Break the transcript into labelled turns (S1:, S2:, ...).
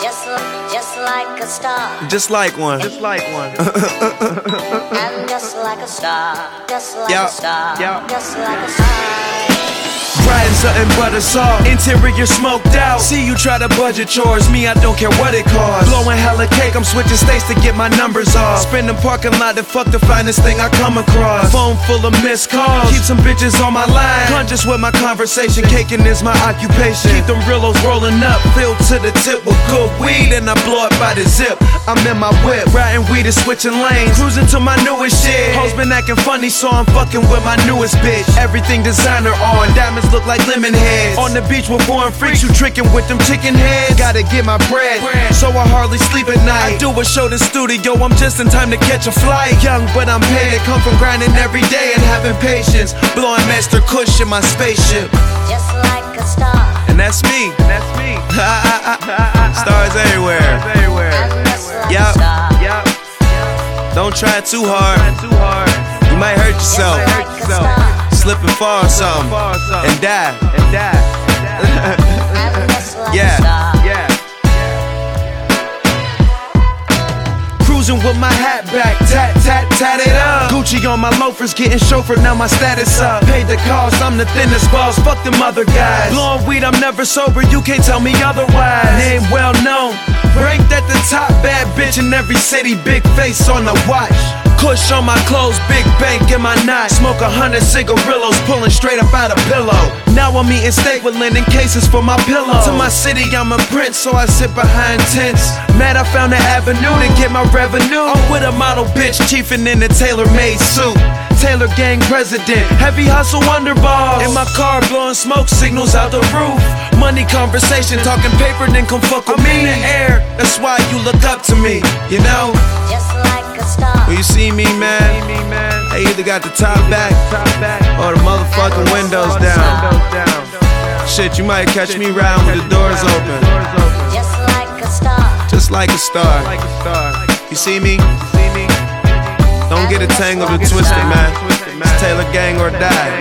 S1: Just like a star.
S2: Just like one.
S1: And just like a star. Just like a star. Just like a star.
S2: Riding something but a salt, interior smoked out. See you try to budget chores, me I don't care what it costs. Blowing hella cake, I'm switching states to get my numbers off. Spin the parking lot and fuck the finest thing I come across. Phone full of missed calls, keep some bitches on my line. Conscious with my conversation, caking is my occupation. Keep them Rillos rolling up, filled to the tip with good weed, and I blow it by the zip. I'm in my whip, riding weed and switching lanes, cruising to my newest shit. Hoes been acting funny, so I'm fucking with my newest bitch. Everything designer on, diamonds look like lemon heads. On the beach with foreign freaks, you tricking with them chicken heads. Gotta get my bread, so I hardly sleep at night. I do a show in the studio, I'm just in time to catch a flight. Young but I'm paid, come from grinding every day and having patience. Blowing Master Kush in my spaceship.
S1: Just like a star.
S2: And that's me. Stars everywhere.
S1: And just like a star.
S2: Don't try too hard. You might hurt yourself.
S1: Just like a star.
S2: Slip and fall or something. And die.
S1: And just like a star.
S2: Cruising with my hat back, tat it up. Gucci on my loafers, getting chauffeured, now my status up. Paid the cost, I'm the thinnest boss, fuck them other guys. Blowing weed, I'm never sober, you can't tell me otherwise. Name well known, ranked at the top, bad bitch in every city, big face on the watch. Kush on my clothes, big bank in my knot. Smoke 100 cigarillos, pulling straight up out a pillow. Now I'm eating steak with linen cases for my pillow. To my city, I'm a prince, so I sit behind tents. Mad I found the avenue to get my revenue. I'm with a model bitch, chiefin' in a tailor-made suit. Taylor gang president, heavy hustle underballs. In my car blowing smoke signals out the roof. Money conversation, talking paper, then come fuck with me in the air. That's why you look up to me, you know?
S1: Just like a star.
S2: When you see me, man, I either got the top back or the motherfucking windows down. Shit, you might catch me riding with the doors open.
S1: Just like a star.
S2: Just like a star. You see me? Don't get it tangled or twisted, man. It's Taylor gang or die.